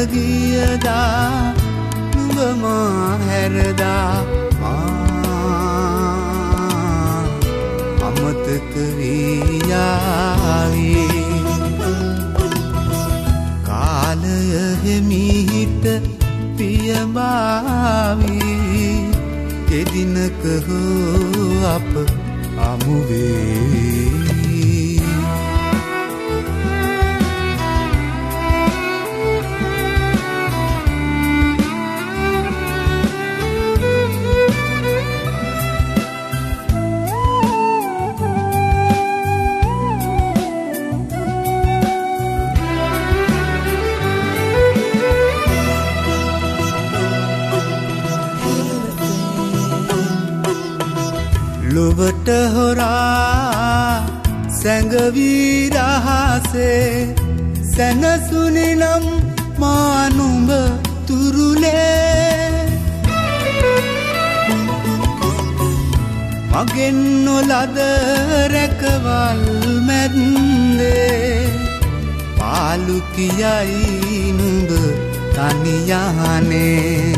ගියදා නුඹ මා හැරදා අමතක වී යාවී කාලය හිමිහිට පියඹාවී කෙදිනක හෝ අප අමුවේ ලොවට හොරා සැඟවී රහසේ සැනසුනි නම් මා නුඹ තුරුලේ මගෙන් නොලද රැකවල් මැද්දේ පාලු කියයි නුඹ තනි යහනේ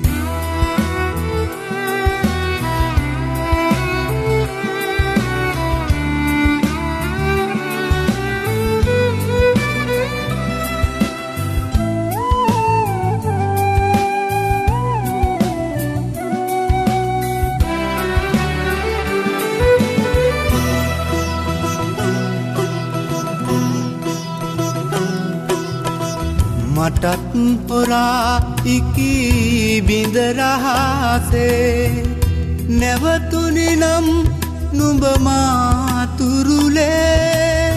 මටත් හොරා ඉකී බිඳ රහසේ නැවතුනි නම් නුඹ මා තුරුලේ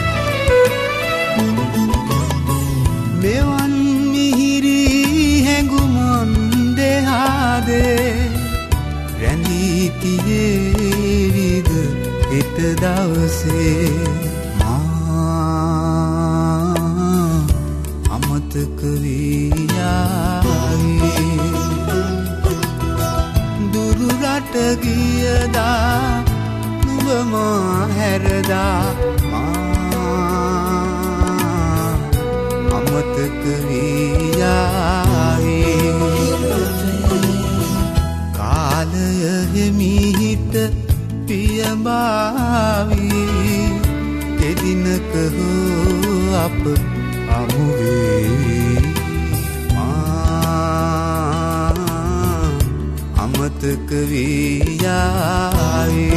මෙවන් මිහිරි හැඟුමන් දෙහාදේ රැඳී තියේවිද හෙට දවසේ අමතක වී යාවී දුරු රට ගියදා නුඹ මා හැරදා අමතක වී යාවී කාලය හිමිහිට පියඹාවී කෙදිනක හෝ අප අමුවේ අමතක වී යාවී